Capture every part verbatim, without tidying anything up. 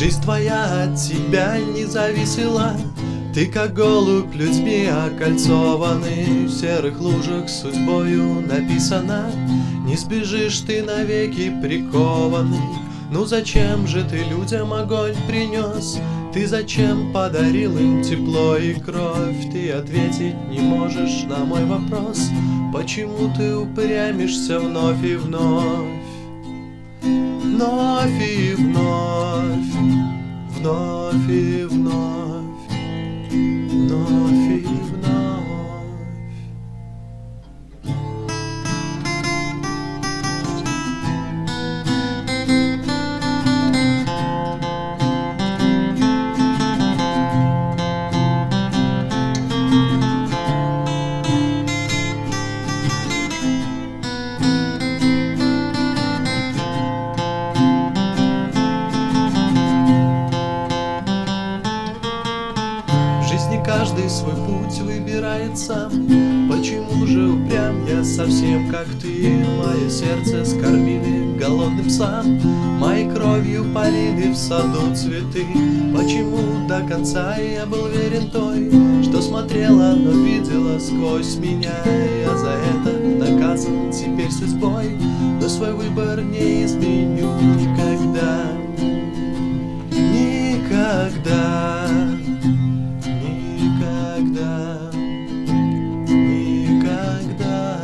Жизнь твоя от тебя не зависела. Ты, как голубь, людьми окольцованный, в серых лужах судьбою написано. Не сбежишь ты навеки прикованный. Ну зачем же ты людям огонь принес? Ты зачем подарил им тепло и кровь? Ты ответить не можешь на мой вопрос. Почему ты упрямишься вновь и вновь? Вновь и вновь, вновь и вновь, вновь и вновь. Каждый свой путь выбирает сам. Почему же упрям я совсем как ты? Мое сердце скормили голодным псам, моей кровью полили в саду цветы. Почему до конца я был верен той, что смотрела, но видела сквозь меня? Я за это наказан теперь судьбой, но свой выбор не изменю никогда. Никогда. Никогда, никогда.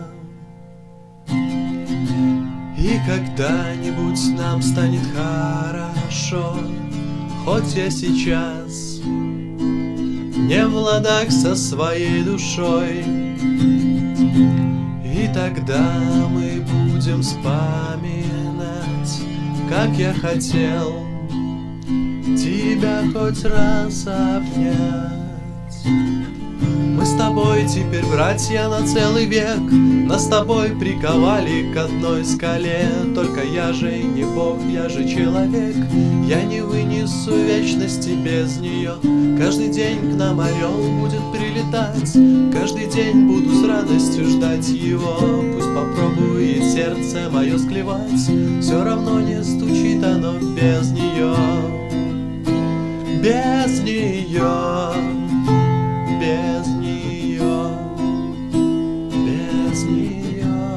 И когда-нибудь нам станет хорошо, хоть я сейчас не в ладах со своей душой. И тогда мы будем вспоминать, как я хотел тебя хоть раз обнять. Мы с тобой теперь братья на целый век, нас с тобой приковали к одной скале. Только я же не Бог, я же человек, я не вынесу вечности без нее. Каждый день к нам орел будет прилетать, каждый день буду с радостью ждать его. Пусть попробует сердце мое склевать, все равно не стучит оно без нее. Без нее, без нее, без нее.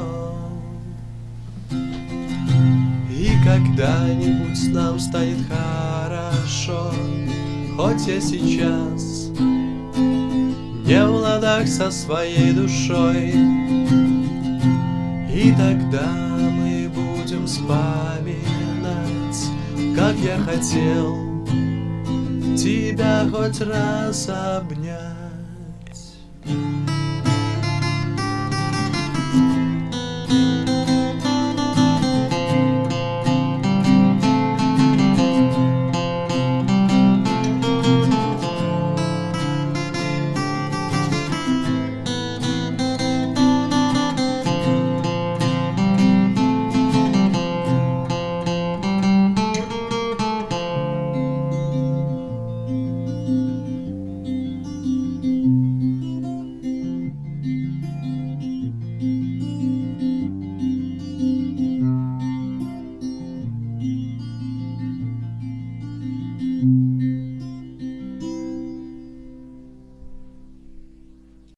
И когда-нибудь нам станет хорошо, хоть я сейчас не в ладах со своей душой. И тогда мы будем вспоминать, как я хотел тебя хоть раз обнять.